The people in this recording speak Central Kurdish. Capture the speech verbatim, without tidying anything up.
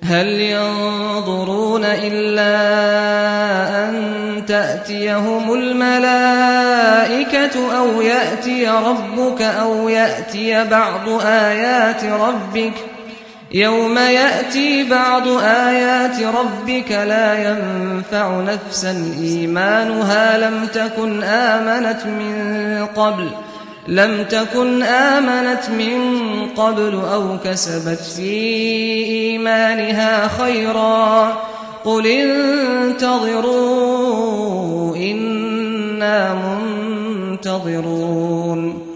هل ينظرون إلا أن تأتيهم الملائكة أو يأتي ربك أو يأتي بعض آيات ربك يوم يأتي بعض آيات ربك لا ينفع نفسا إيمانها لم تكن آمنت من قبل لم تكن آمنت من قبل أو كسبت في إيمانها خيرا قل انتظروا إنا منتظرون